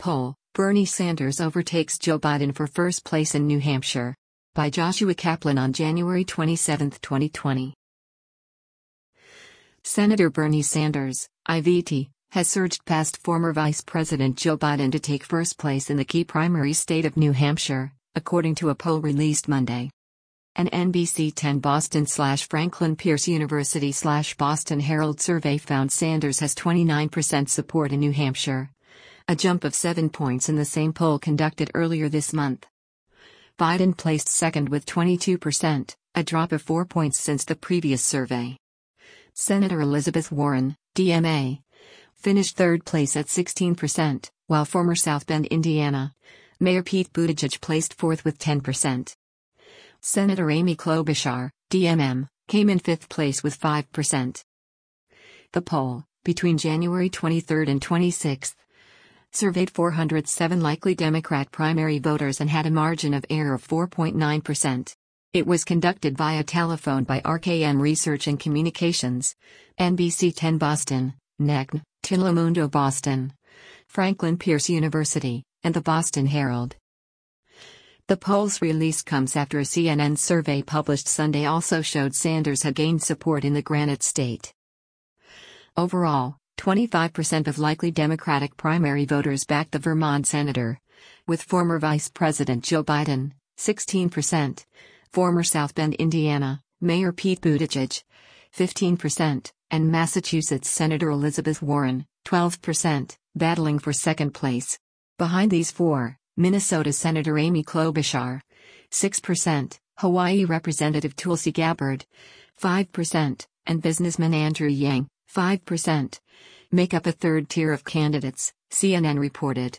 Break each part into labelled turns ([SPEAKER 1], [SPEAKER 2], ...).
[SPEAKER 1] Poll: Bernie Sanders overtakes Joe Biden for first place in New Hampshire. By Joshua Kaplan on January 27, 2020. Senator Bernie Sanders, IVT, has surged past former Vice President Joe Biden to take first place in the key primary state of New Hampshire, according to a poll released Monday. An NBC 10 Boston/Franklin Pierce University/Boston Herald survey found Sanders has 29% support in New Hampshire, a jump of 7 points in the same poll conducted earlier this month. Biden placed second with 22%, a drop of 4 points since the previous survey. Senator Elizabeth Warren, DMA, finished third place at 16%, while former South Bend, Indiana, Mayor Pete Buttigieg placed fourth with 10%. Senator Amy Klobuchar, DMM, came in fifth place with 5%. The poll, between January 23 and 26, surveyed 407 likely Democrat primary voters and had a margin of error of 4.9%. It was conducted via telephone by RKM Research and Communications, NBC 10 Boston, NECN, Telemundo Boston, Franklin Pierce University, and the Boston Herald. The poll's release comes after a CNN survey published Sunday also showed Sanders had gained support in the Granite State. Overall, 25% of likely Democratic primary voters backed the Vermont senator, with former Vice President Joe Biden, 16%, former South Bend, Indiana, Mayor Pete Buttigieg, 15%, and Massachusetts Senator Elizabeth Warren, 12%, battling for second place. Behind these four, Minnesota Senator Amy Klobuchar, 6%, Hawaii Representative Tulsi Gabbard, 5%, and businessman Andrew Yang, 5%, make up a third tier of candidates, CNN reported.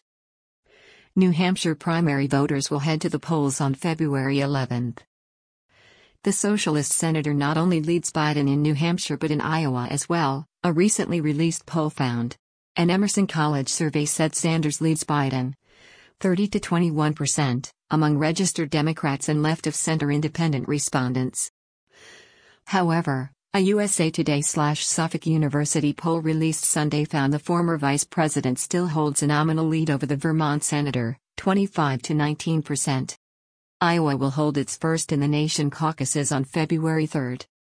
[SPEAKER 1] New Hampshire primary voters will head to the polls on February 11. The socialist senator not only leads Biden in New Hampshire but in Iowa as well, a recently released poll found. An Emerson College survey said Sanders leads Biden 30 to 21% among registered Democrats and left-of-center independent respondents. However, a USA Today/Suffolk University poll released Sunday found the former vice president still holds a nominal lead over the Vermont senator, 25 to 19%. Iowa will hold its first in the nation caucuses on February 3.